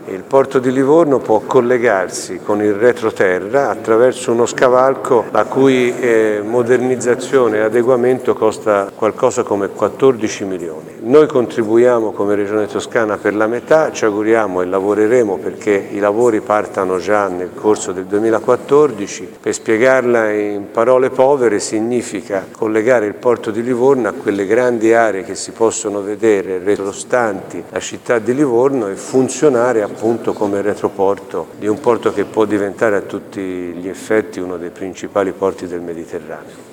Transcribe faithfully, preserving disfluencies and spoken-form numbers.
Il porto di Livorno può collegarsi con il retroterra attraverso uno scavalco la cui eh, modernizzazione e adeguamento costa qualcosa come quattordici milioni. Noi contribuiamo come Regione Toscana per la metà, ci auguriamo e lavoreremo perché i lavori partano già nel corso del duemilaquattordici. Per spiegarla in parole povere significa collegare il porto di Livorno a quelle grandi aree che si possono vedere retrostanti la città di Livorno e funzionare appunto come retroporto di un porto che può diventare a tutti gli effetti uno dei principali porti del Mediterraneo.